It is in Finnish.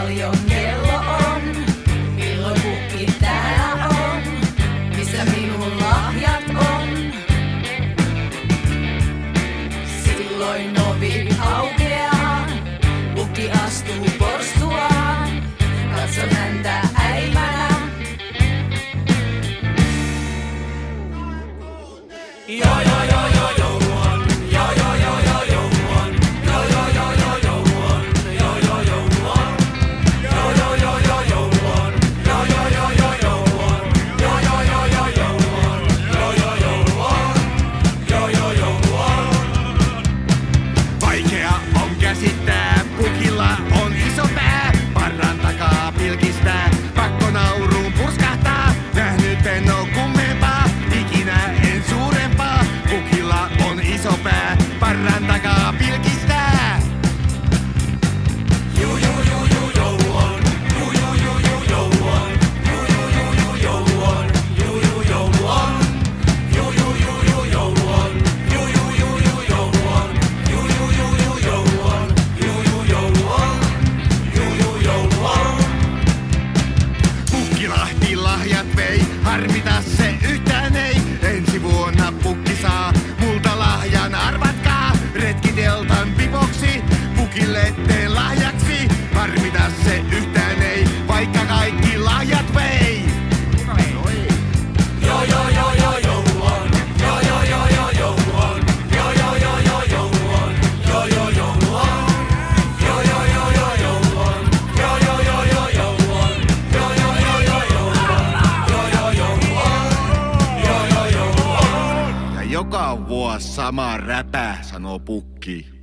paljon kello on? Milloin pukki täällä on? Missä minun lahjat on? Silloin ovi aukeaa, pukki astuu porstuaan. Katson häntä äimänä. Vaikea on käsittää, pukilla on iso pää. Parran takaa pilkistää, pakko nauruun purskahtaa. Nähnyt en oo kummempaa, ikinä en suurempaa. Pukilla on iso pää, parran takaa pilkistää. Pukkilahti lahjat vei, harmita se yhtään ei. Ensi vuonna pukki saa multa lahjan, arvatkaa. Retkiteltan pipoksi, pukille teen lahjaksi. Harmita se yhtään ei, vaikka kaikki lahjat vei. Ja joka vuosi sama räpä, sanoo pukki.